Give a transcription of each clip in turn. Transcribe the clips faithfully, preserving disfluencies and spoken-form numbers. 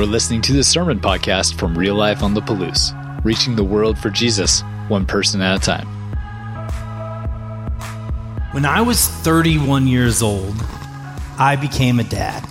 You're listening to the Sermon Podcast from Real Life on the Palouse, reaching the world for Jesus, one person at a time. When I was thirty-one years old, I became a dad.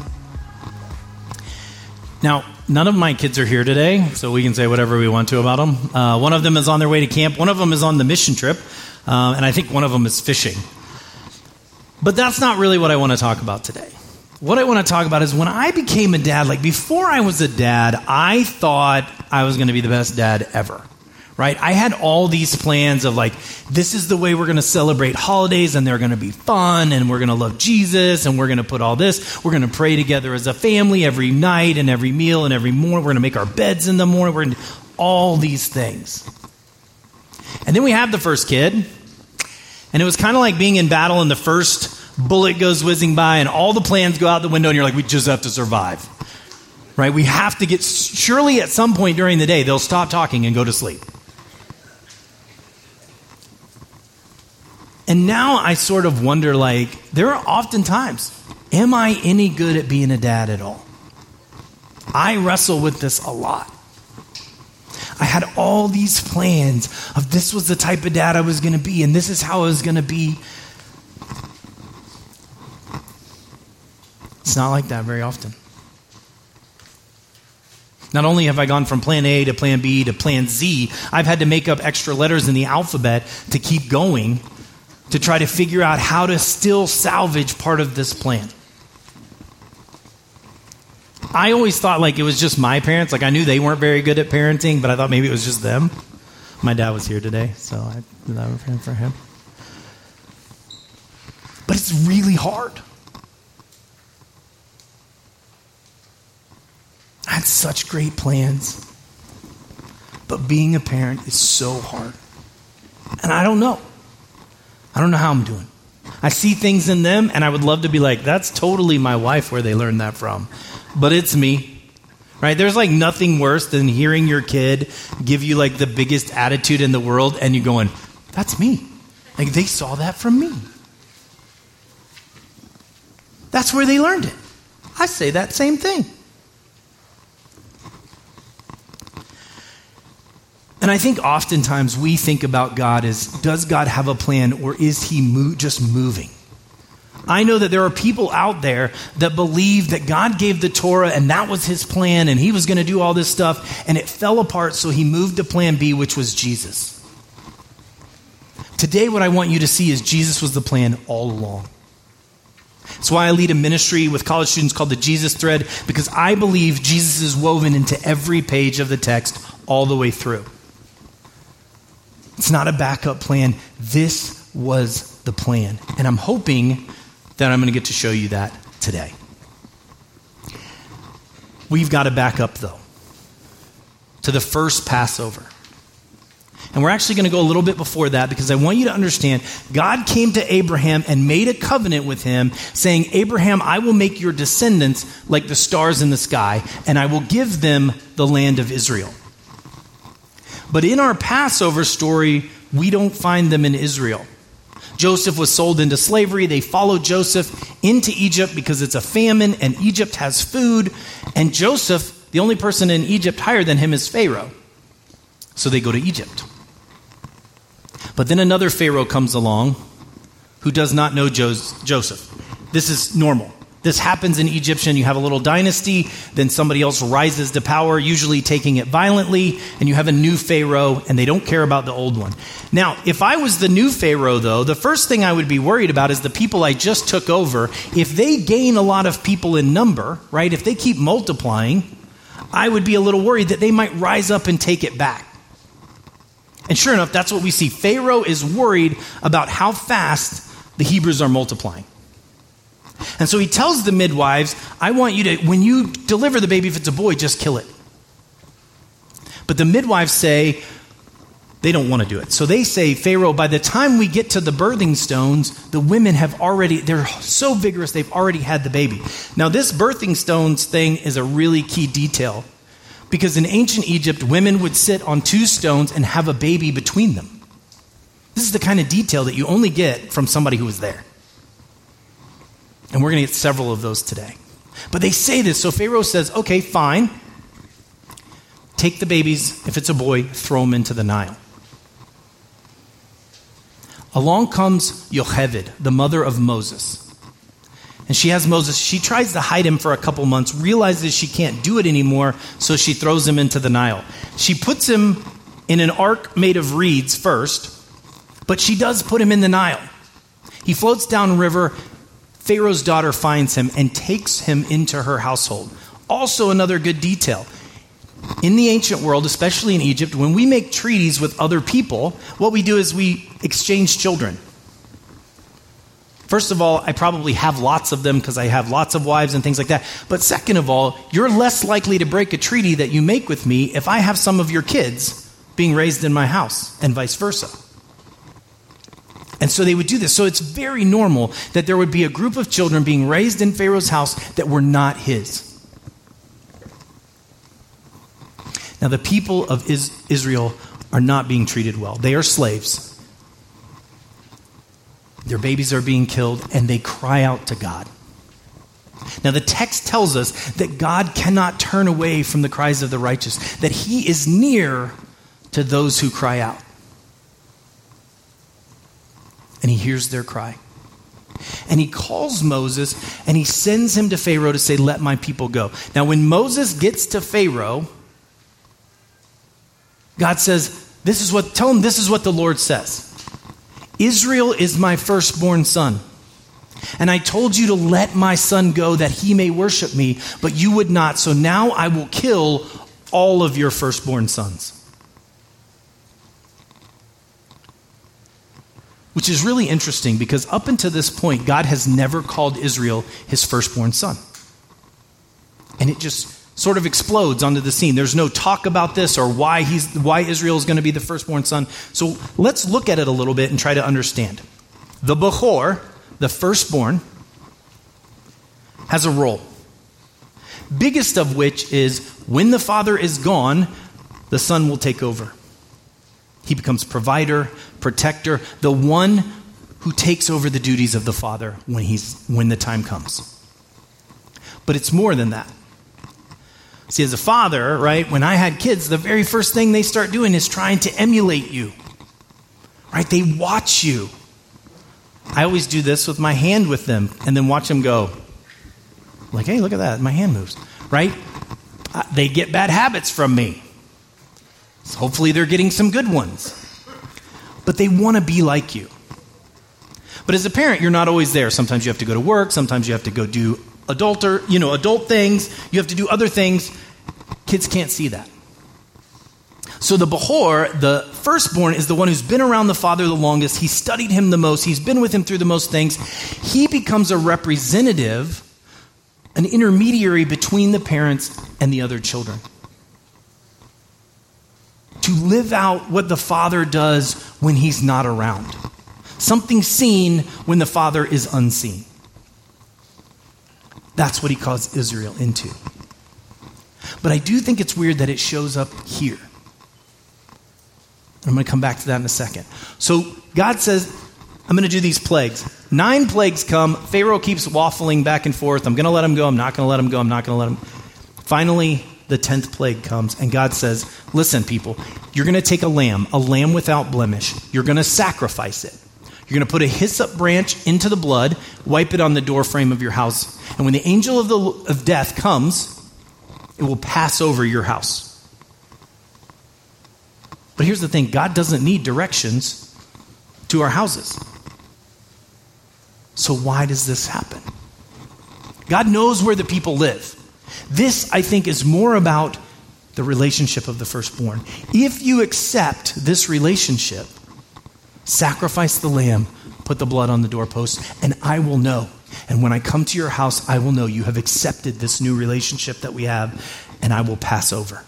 Now, none of my kids are here today, so we can say whatever we want to about them. Uh, one of them is on their way to camp. One of them is on the mission trip, uh, and I think one of them is fishing. But that's not really what I want to talk about today. What I want to talk about is when I became a dad, like before I was a dad, I thought I was going to be the best dad ever, right? I had all these plans of like, this is the way we're going to celebrate holidays and they're going to be fun and we're going to love Jesus and we're going to put all this. We're going to pray together as a family every night and every meal and every morning. We're going to make our beds in the morning. We're going to do all these things. And then we have the first kid, and it was kind of like being in battle and the first bullet goes whizzing by and all the plans go out the window and you're like, we just have to survive, right? We have to get, surely at some point during the day, they'll stop talking and go to sleep. And now I sort of wonder, like, there are often times, am I any good at being a dad at all? I wrestle with this a lot. I had all these plans of this was the type of dad I was going to be and this is how I was going to be. It's not like that very often. Not only have I gone from plan A to plan B to plan Z, I've had to make up extra letters in the alphabet to keep going, to try to figure out how to still salvage part of this plan. I always thought like it was just my parents. Like I knew they weren't very good at parenting, but I thought maybe it was just them. My dad was here today, so I did that for him. But it's really hard. I had such great plans, but being a parent is so hard. And I don't know. I don't know how I'm doing. I see things in them, and I would love to be like, that's totally my wife where they learned that from. But it's me, right? There's like nothing worse than hearing your kid give you like the biggest attitude in the world, and you going, that's me. Like they saw that from me. That's where they learned it. I say that same thing. And I think oftentimes we think about God as, does God have a plan or is he mo- just moving? I know that there are people out there that believe that God gave the Torah and that was his plan and he was going to do all this stuff and it fell apart, so he moved to plan B, which was Jesus. Today what I want you to see is Jesus was the plan all along. That's why I lead a ministry with college students called the Jesus Thread, because I believe Jesus is woven into every page of the text all the way through. It's not a backup plan. This was the plan. And I'm hoping that I'm going to get to show you that today. We've got to back up, though, to the first Passover. And we're actually going to go a little bit before that because I want you to understand God came to Abraham and made a covenant with him saying, Abraham, I will make your descendants like the stars in the sky, and I will give them the land of Israel. But in our Passover story, we don't find them in Israel. Joseph was sold into slavery. They followed Joseph into Egypt because it's a famine and Egypt has food. And Joseph, the only person in Egypt higher than him, is Pharaoh. So they go to Egypt. But then another Pharaoh comes along who does not know Joseph. This is normal. This happens in Egyptian. You have a little dynasty, then somebody else rises to power, usually taking it violently, and you have a new Pharaoh, and they don't care about the old one. Now, if I was the new Pharaoh, though, the first thing I would be worried about is the people I just took over. If they gain a lot of people in number, right, if they keep multiplying, I would be a little worried that they might rise up and take it back. And sure enough, that's what we see. Pharaoh is worried about how fast the Hebrews are multiplying. And so he tells the midwives, I want you to, when you deliver the baby, if it's a boy, just kill it. But the midwives say they don't want to do it. So they say, Pharaoh, by the time we get to the birthing stones, the women have already, they're so vigorous, they've already had the baby. Now this birthing stones thing is a really key detail, because in ancient Egypt, women would sit on two stones and have a baby between them. This is the kind of detail that you only get from somebody who was there. And we're going to get several of those today. But they say this. So Pharaoh says, okay, fine. take the babies, if it's a boy, throw them into the Nile. Along comes Yocheved, the mother of Moses. And she has Moses. She tries to hide him for a couple months, realizes she can't do it anymore, so she throws him into the Nile. She puts him in an ark made of reeds first, but she does put him in the Nile. He floats down river. Pharaoh's daughter finds him and takes him into her household. Also, another good detail. In the ancient world, especially in Egypt, when we make treaties with other people, what we do is we exchange children. First of all, I probably have lots of them because I have lots of wives and things like that. But second of all, you're less likely to break a treaty that you make with me if I have some of your kids being raised in my house and vice versa. And so they would do this. So it's very normal that there would be a group of children being raised in Pharaoh's house that were not his. Now, the people of Israel are not being treated well. They are slaves. Their babies are being killed, and they cry out to God. Now, the text tells us that God cannot turn away from the cries of the righteous, that he is near to those who cry out. And he hears their cry. And he calls Moses, and he sends him to Pharaoh to say, let my people go. Now, when Moses gets to Pharaoh, God says, this is what, tell him this is what the Lord says. Israel is my firstborn son. And I told you to let my son go that he may worship me, but you would not. So now I will kill all of your firstborn sons. Which is really interesting because up until this point, God has never called Israel his firstborn son. And it just sort of explodes onto the scene. There's no talk about this or why he's why Israel is going to be the firstborn son. So let's look at it a little bit and try to understand. The Bechor, the firstborn, has a role. Biggest of which is when the father is gone, the son will take over. He becomes provider, protector, the one who takes over the duties of the father when he's when the time comes. But it's more than that. See, as a father, right, when I had kids, the very first thing they start doing is trying to emulate you. Right? They watch you. I always do this with my hand with them and then watch them go. Like, hey, look at that. My hand moves. Right? Uh, they get bad habits from me. So hopefully they're getting some good ones. But they want to be like you. But as a parent, you're not always there. Sometimes you have to go to work. Sometimes you have to go do adult or, you know, adult things. You have to do other things. Kids can't see that. So the Bechor, the firstborn, is the one who's been around the father the longest. He studied him the most. He's been with him through the most things. He becomes a representative, an intermediary between the parents and the other children. To live out what the father does when he's not around. Something seen when the father is unseen. That's what he calls Israel into. But I do think it's weird that it shows up here. I'm going to come back to that in a second. So God says, I'm going to do these plagues. Nine plagues come. Pharaoh keeps waffling back and forth. I'm going to let him go. I'm not going to let him go. I'm not going to let him. Finally, the tenth plague comes, and God says, listen, people, you're going to take a lamb, a lamb without blemish. You're going to sacrifice it. You're going to put a hyssop branch into the blood, wipe it on the doorframe of your house. And when the angel of, the, of death comes, it will pass over your house. But here's the thing. God doesn't need directions to our houses. So why does this happen? God knows where the people live. This, I think, is more about the relationship of the firstborn. If you accept this relationship, sacrifice the lamb, put the blood on the doorpost, and I will know. And when I come to your house, I will know you have accepted this new relationship that we have, and I will pass over.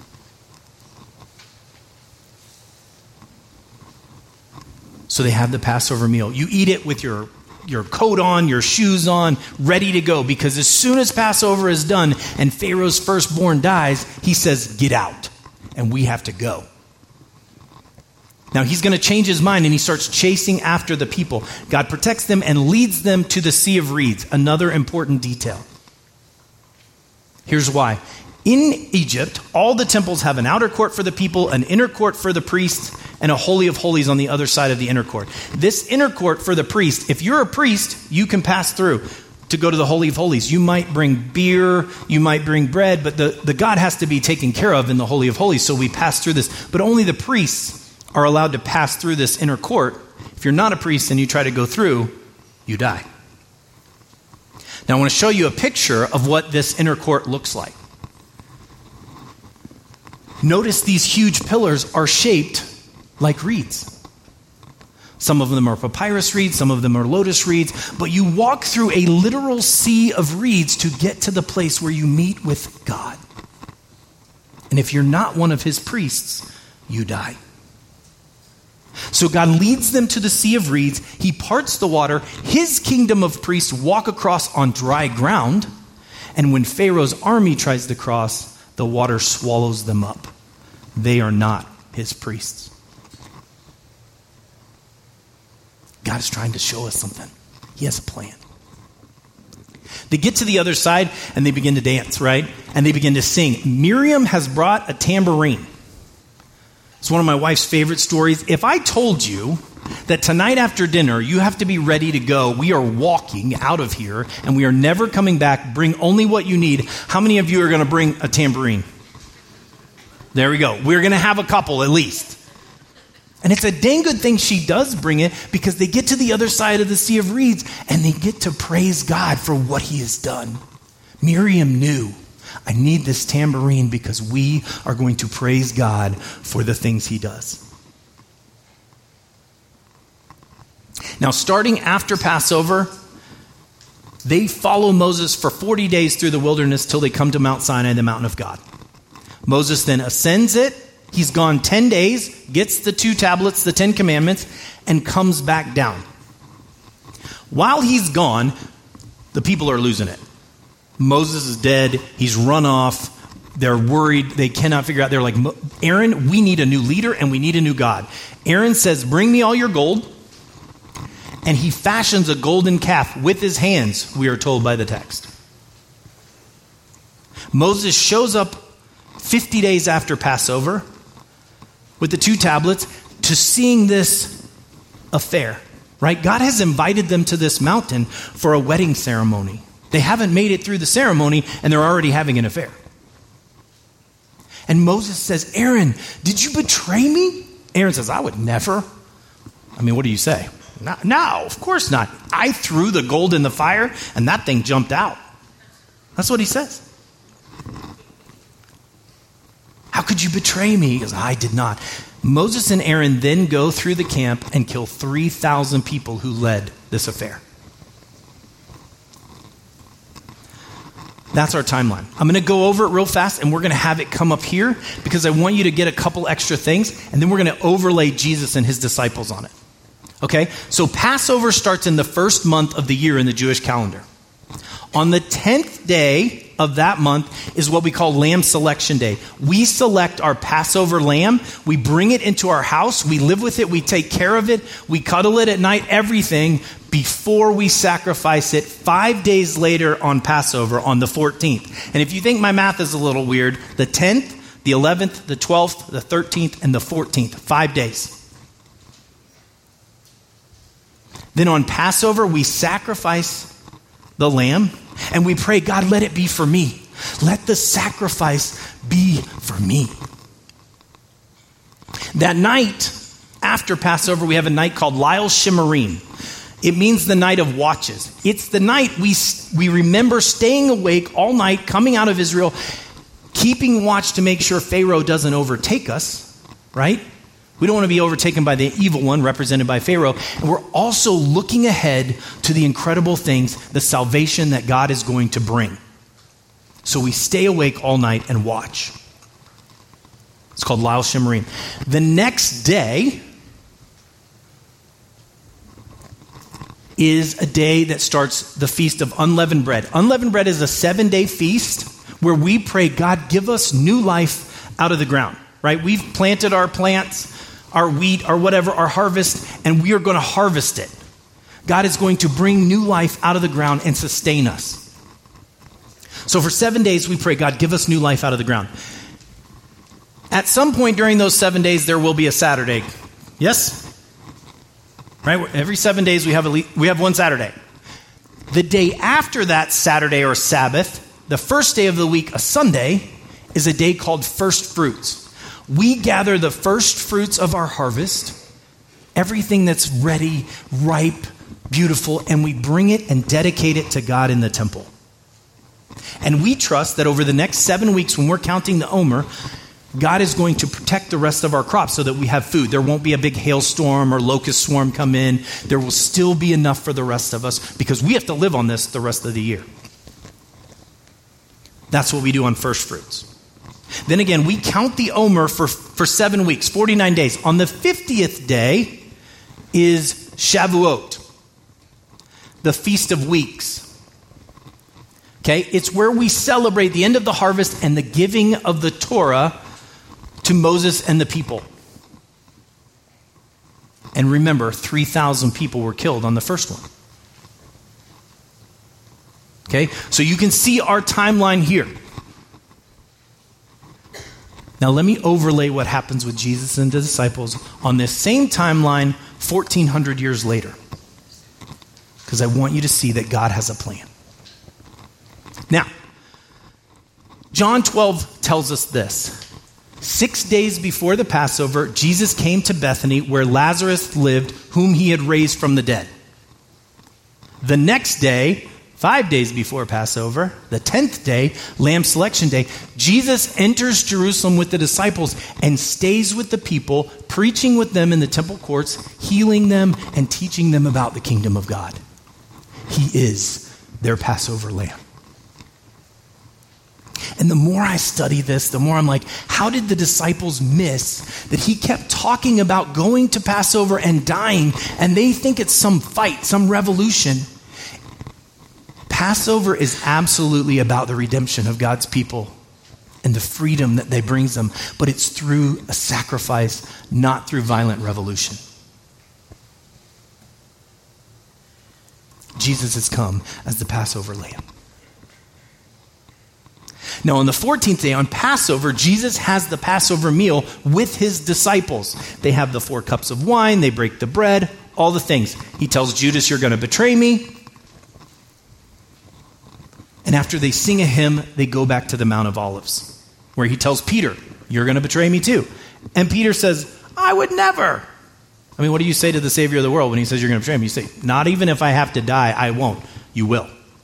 So they have the Passover meal. You eat it with your, your coat on, your shoes on, ready to go. Because as soon as Passover is done and Pharaoh's firstborn dies, he says, get out. And we have to go. Now he's going to change his mind and he starts chasing after the people. God protects them and leads them to the Sea of Reeds. Another important detail. Here's why. In Egypt, all the temples have an outer court for the people, an inner court for the priests, and a holy of holies on the other side of the inner court. This inner court for the priest, if you're a priest, you can pass through to go to the holy of holies. You might bring beer, you might bring bread, but the, the God has to be taken care of in the holy of holies, so we pass through this. But only the priests are allowed to pass through this inner court. If you're not a priest and you try to go through, you die. Now I want to show you a picture of what this inner court looks like. Notice these huge pillars are shaped like reeds. Some of them are papyrus reeds, some of them are lotus reeds, but you walk through a literal sea of reeds to get to the place where you meet with God. And if you're not one of his priests, you die. So God leads them to the sea of reeds. He parts the water. His kingdom of priests walk across on dry ground. And when Pharaoh's army tries to cross, the water swallows them up. They are not his priests. God is trying to show us something. He has a plan. They get to the other side and they begin to dance, right? And they begin to sing. Miriam has brought a tambourine. It's one of my wife's favorite stories. If I told you that tonight after dinner, you have to be ready to go, we are walking out of here and we are never coming back, bring only what you need, how many of you are going to bring a tambourine? There we go. We're going to have a couple at least. And it's a dang good thing she does bring it, because they get to the other side of the Sea of Reeds and they get to praise God for what he has done. Miriam knew, I need this tambourine because we are going to praise God for the things he does. Now, starting after Passover, they follow Moses for forty days through the wilderness till they come to Mount Sinai, the mountain of God. Moses then ascends it. He's gone ten days, gets the two tablets, the Ten Commandments, and comes back down. While he's gone, the people are losing it. Moses is dead. He's run off. They're worried. They cannot figure out. They're like, Aaron, we need a new leader and we need a new God. Aaron says, bring me all your gold. And he fashions a golden calf with his hands, we are told by the text. Moses shows up fifty days after Passover with the two tablets to seeing this affair, right? God has invited them to this mountain for a wedding ceremony. They haven't made it through the ceremony and they're already having an affair. And Moses says, Aaron, did you betray me? Aaron says, I would never. I mean, what do you say? No, no, of course not. I threw the gold in the fire and that thing jumped out. That's what he says. How could you betray me? He goes, I did not. Moses and Aaron then go through the camp and kill three thousand people who led this affair. That's our timeline. I'm going to go over it real fast and we're going to have it come up here because I want you to get a couple extra things and then we're going to overlay Jesus and his disciples on it. Okay? So Passover starts in the first month of the year in the Jewish calendar. On the tenth day of that month is what we call Lamb Selection Day. We select our Passover lamb. We bring it into our house. We live with it. We take care of it. We cuddle it at night, everything before we sacrifice it five days later on Passover on the fourteenth. And if you think my math is a little weird, the tenth, the eleventh, the twelfth, the thirteenth, and the fourteenth, five days. Then on Passover, we sacrifice the lamb, and we pray, God, let it be for me. Let the sacrifice be for me. That night, after Passover, we have a night called La'il Shimurim. It means the night of watches. It's the night we, we remember staying awake all night, coming out of Israel, keeping watch to make sure Pharaoh doesn't overtake us, right? We don't want to be overtaken by the evil one represented by Pharaoh. And we're also looking ahead to the incredible things, the salvation that God is going to bring. So we stay awake all night and watch. It's called La'il Shimurim. The next day is a day that starts the Feast of Unleavened Bread. Unleavened Bread is a seven-day feast where we pray, God, give us new life out of the ground, right? We've planted our plants, our wheat, or whatever, our harvest, and we are going to harvest it. God is going to bring new life out of the ground and sustain us. So for seven days we pray, God, give us new life out of the ground. At some point during those seven days, there will be a Saturday. Yes? Right? Every seven days we have a, we have one Saturday. The day after that Saturday or Sabbath, the first day of the week, a Sunday, is a day called First Fruits. We gather the first fruits of our harvest, everything that's ready, ripe, beautiful, and we bring it and dedicate it to God in the temple. And we trust that over the next seven weeks when we're counting the Omer, God is going to protect the rest of our crops so that we have food. There won't be a big hailstorm or locust swarm come in. There will still be enough for the rest of us because we have to live on this the rest of the year. That's what we do on first fruits. Then again, we count the Omer for, for seven weeks, forty-nine days. On the fiftieth day is Shavuot, the Feast of Weeks. Okay, it's where we celebrate the end of the harvest and the giving of the Torah to Moses and the people. And remember, three thousand people were killed on the first one. Okay, so you can see our timeline here. Now let me overlay what happens with Jesus and the disciples on this same timeline fourteen hundred years later. Because I want you to see that God has a plan. Now, John twelve tells us this. Six days before the Passover, Jesus came to Bethany where Lazarus lived, whom he had raised from the dead. The next day, five days before Passover, the tenth day, Lamb Selection Day, Jesus enters Jerusalem with the disciples and stays with the people, preaching with them in the temple courts, healing them and teaching them about the kingdom of God. He is their Passover lamb. And the more I study this, the more I'm like, how did the disciples miss that he kept talking about going to Passover and dying, and they think it's some fight, some revolution? Passover is absolutely about the redemption of God's people and the freedom that they brings them, but it's through a sacrifice, not through violent revolution. Jesus has come as the Passover lamb. Now, on the fourteenth day, on Passover, Jesus has the Passover meal with his disciples. They have the four cups of wine, they break the bread, all the things. He tells Judas, you're going to betray me. And after they sing a hymn, they go back to the Mount of Olives, where he tells Peter, you're going to betray me too. And Peter says, I would never. I mean, what do you say to the Savior of the world when he says you're going to betray him? You say, not even if I have to die, I won't. You will.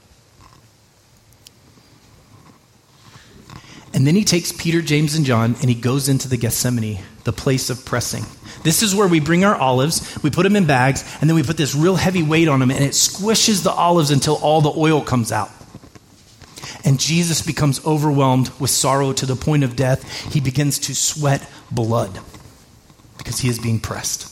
And then he takes Peter, James, and John, and he goes into the Gethsemane, the place of pressing. This is where we bring our olives, we put them in bags, and then we put this real heavy weight on them, and it squishes the olives until all the oil comes out. And Jesus becomes overwhelmed with sorrow to the point of death. He begins to sweat blood because he is being pressed.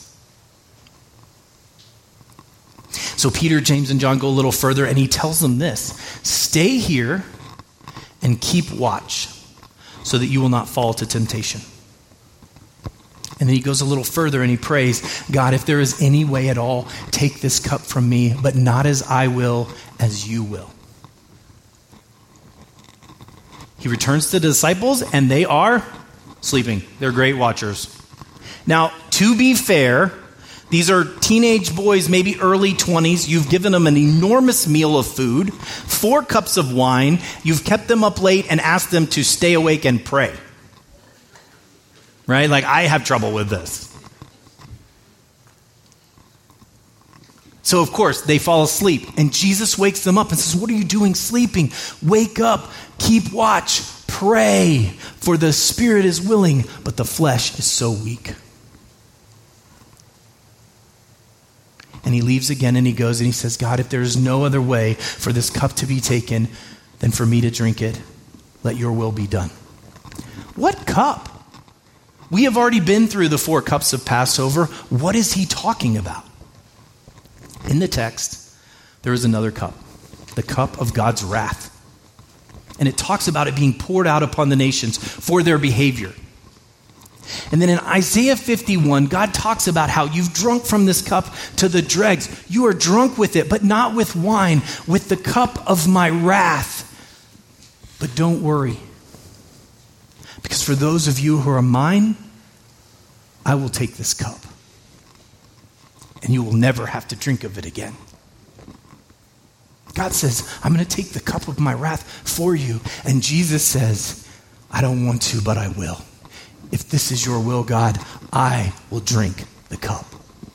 So Peter, James, and John go a little further, and he tells them this: stay here and keep watch, so that you will not fall to temptation. And then he goes a little further and he prays, God, if there is any way at all, take this cup from me, but not as I will, as you will. He returns to the disciples and they are sleeping. They're great watchers. Now, to be fair, these are teenage boys, maybe early twenties. You've given them an enormous meal of food, four cups of wine. You've kept them up late and asked them to stay awake and pray. Right? Like, I have trouble with this. So, of course, they fall asleep. And Jesus wakes them up and says, what are you doing sleeping? Wake up, keep watch, pray. For the spirit is willing, but the flesh is so weak. And he leaves again and he goes and he says, God, if there is no other way for this cup to be taken than for me to drink it, let your will be done. What cup? We have already been through the four cups of Passover. What is he talking about? In the text, there is another cup, the cup of God's wrath. And it talks about it being poured out upon the nations for their behavior. And then in Isaiah fifty-one, God talks about how you've drunk from this cup to the dregs. You are drunk with it, but not with wine, with the cup of my wrath. But don't worry, because for those of you who are mine, I will take this cup, and you will never have to drink of it again. God says, I'm going to take the cup of my wrath for you. And Jesus says, I don't want to, but I will. If this is your will, God, I will drink the cup.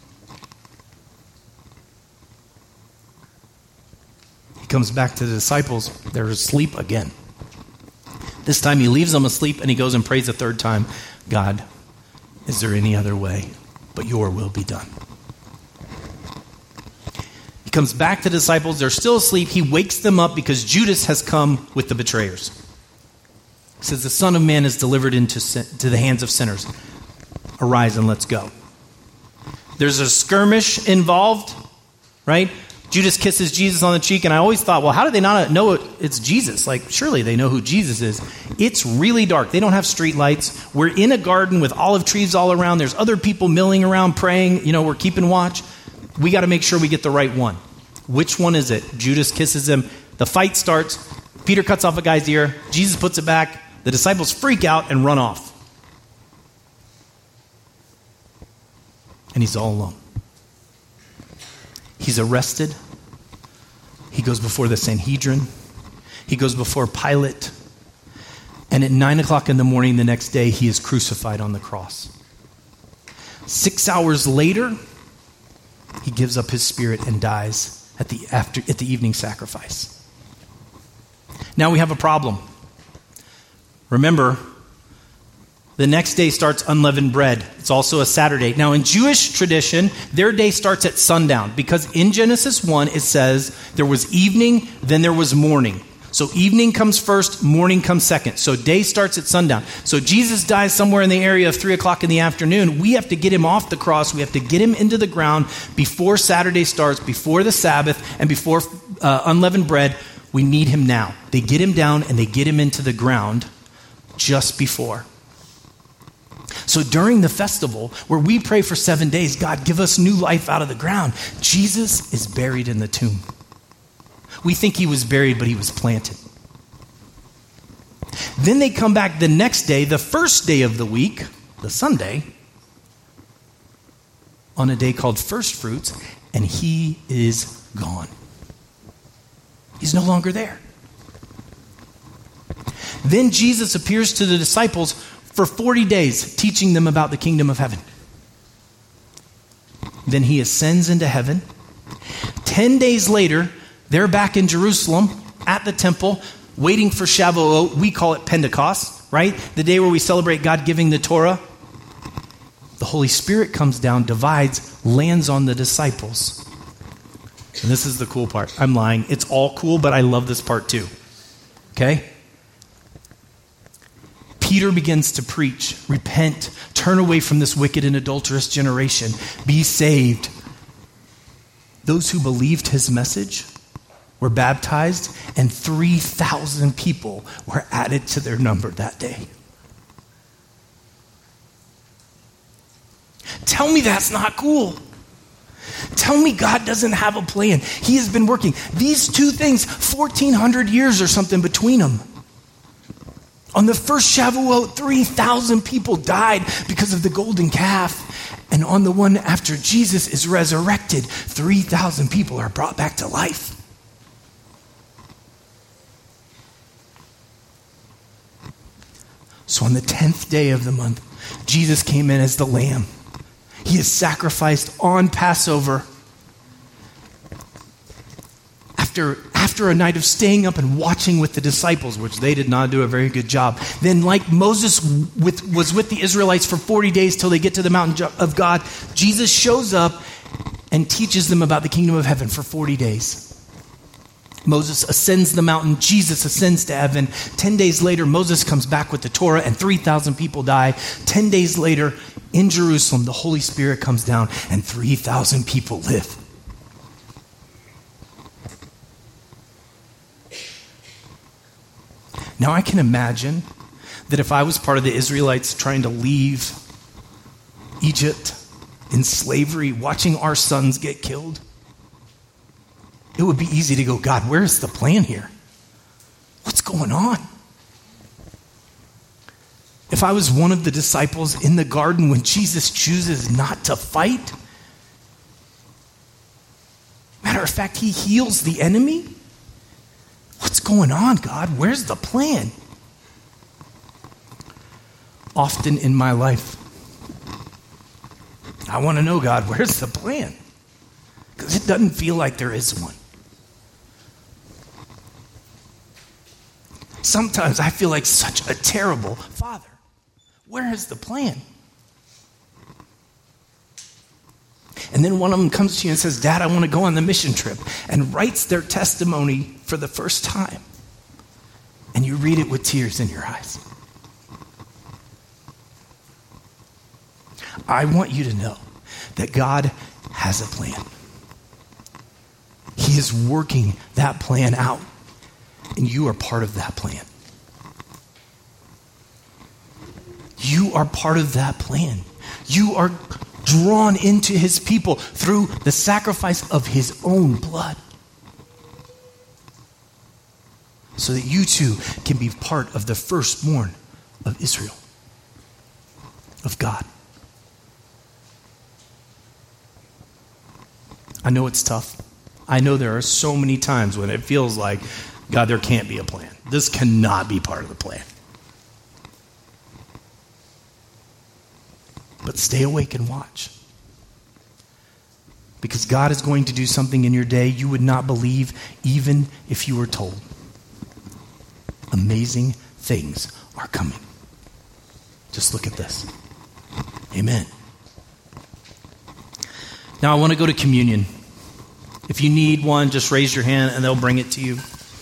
He comes back to the disciples. They're asleep again. This time he leaves them asleep and he goes and prays a third time. God, is there any other way? But your will be done. He comes back to the disciples. They're still asleep. He wakes them up because Judas has come with the betrayers. He says, the Son of Man is delivered into to the hands of sinners. Arise and let's go. There's a skirmish involved, right? Judas kisses Jesus on the cheek, and I always thought, well, how do they not know it, it's Jesus? Like, surely they know who Jesus is. It's really dark. They don't have street lights. We're in a garden with olive trees all around. There's other people milling around praying. You know, we're keeping watch. We got to make sure we get the right one. Which one is it? Judas kisses him. The fight starts. Peter cuts off a guy's ear. Jesus puts it back. The disciples freak out and run off. And he's all alone. He's arrested. He goes before the Sanhedrin. He goes before Pilate. And at nine o'clock in the morning the next day, he is crucified on the cross. Six hours later, he gives up his spirit and dies at the after at the evening sacrifice. Now we have a problem. Remember, the next day starts unleavened bread. It's also a Saturday. Now in Jewish tradition, their day starts at sundown because in Genesis one it says there was evening, then there was morning. So evening comes first, morning comes second. So day starts at sundown. So Jesus dies somewhere in the area of three o'clock in the afternoon. We have to get him off the cross. We have to get him into the ground before Saturday starts, before the Sabbath, and before uh, unleavened bread. We need him now. They get him down and they get him into the ground just before. So during the festival, where we pray for seven days, God, give us new life out of the ground, Jesus is buried in the tomb. We think he was buried, but he was planted. Then they come back the next day, the first day of the week, the Sunday, on a day called First Fruits, and he is gone. He's no longer there. Then Jesus appears to the disciples for forty days, teaching them about the kingdom of heaven. Then he ascends into heaven. Ten days later, they're back in Jerusalem at the temple, waiting for Shavuot. We call it Pentecost, right? The day where we celebrate God giving the Torah. The Holy Spirit comes down, divides, lands on the disciples. And this is the cool part. I'm lying. It's all cool, but I love this part too. Okay? Peter begins to preach, repent, turn away from this wicked and adulterous generation, be saved. Those who believed his message were baptized, and three thousand people were added to their number that day. Tell me that's not cool. Tell me God doesn't have a plan. He has been working. These two things, fourteen hundred years or something between them. On the first Shavuot, three thousand people died because of the golden calf. And on the one after Jesus is resurrected, three thousand people are brought back to life. So on the tenth day of the month, Jesus came in as the lamb. He is sacrificed on Passover. After, after a night of staying up and watching with the disciples, which they did not do a very good job. Then like Moses with, was with the Israelites for forty days till they get to the mountain of God, Jesus shows up and teaches them about the kingdom of heaven for forty days. Moses ascends the mountain. Jesus ascends to heaven. Ten days later, Moses comes back with the Torah and three thousand people die. Ten days later, in Jerusalem, the Holy Spirit comes down and three thousand people live. Now I can imagine that if I was part of the Israelites trying to leave Egypt in slavery, watching our sons get killed, it would be easy to go, God, where's the plan here? What's going on? If I was one of the disciples in the garden when Jesus chooses not to fight, matter of fact, he heals the enemy. What's going on, God? Where's the plan? Often in my life, I want to know, God, where's the plan? Because it doesn't feel like there is one. Sometimes I feel like such a terrible father. Where is the plan? And then one of them comes to you and says, Dad, I want to go on the mission trip, and writes their testimony for the first time. And you read it with tears in your eyes. I want you to know that God has a plan. He is working that plan out, and you are part of that plan. You are part of that plan. You are drawn into his people through the sacrifice of his own blood, so that you too can be part of the firstborn of Israel, of God. I know it's tough. I know there are so many times when it feels like, God, there can't be a plan. This cannot be part of the plan. But stay awake and watch. Because God is going to do something in your day you would not believe even if you were told. Amazing things are coming. Just look at this. Amen. Now I want to go to communion. If you need one, just raise your hand and they'll bring it to you.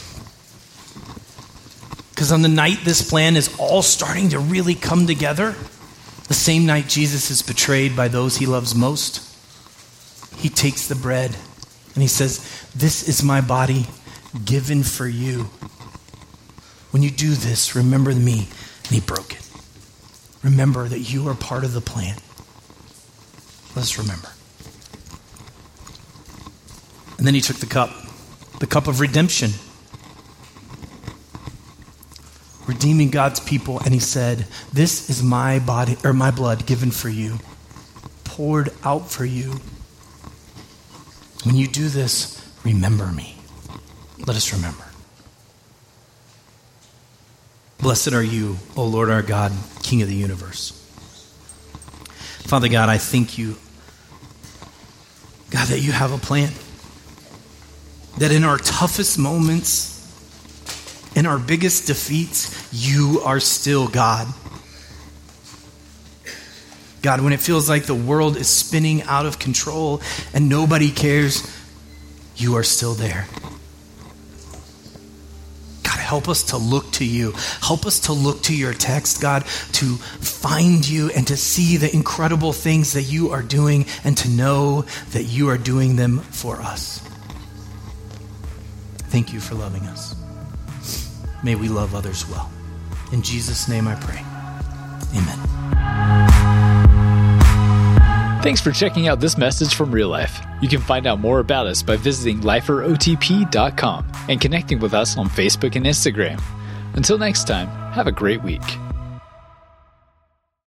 Because on the night this plan is all starting to really come together, the same night Jesus is betrayed by those he loves most, he takes the bread and he says, this is my body given for you. When you do this, remember me. And he broke it. Remember that you are part of the plan. Let's remember. And then he took the cup, the cup of redemption, redeeming God's people, and he said, this is my body, or my blood given for you, poured out for you. When you do this, remember me. Let us remember. Blessed are you, O Lord our God, King of the universe. Father God, I thank you, God, that you have a plan. That in our toughest moments, in our biggest defeats, you are still God. God, when it feels like the world is spinning out of control and nobody cares, you are still there. God, help us to look to you. Help us to look to your text, God, to find you and to see the incredible things that you are doing and to know that you are doing them for us. Thank you for loving us. May we love others well. In Jesus' name I pray. Amen. Thanks for checking out this message from Real Life. You can find out more about us by visiting lifer o t p dot com and connecting with us on Facebook and Instagram. Until next time, have a great week.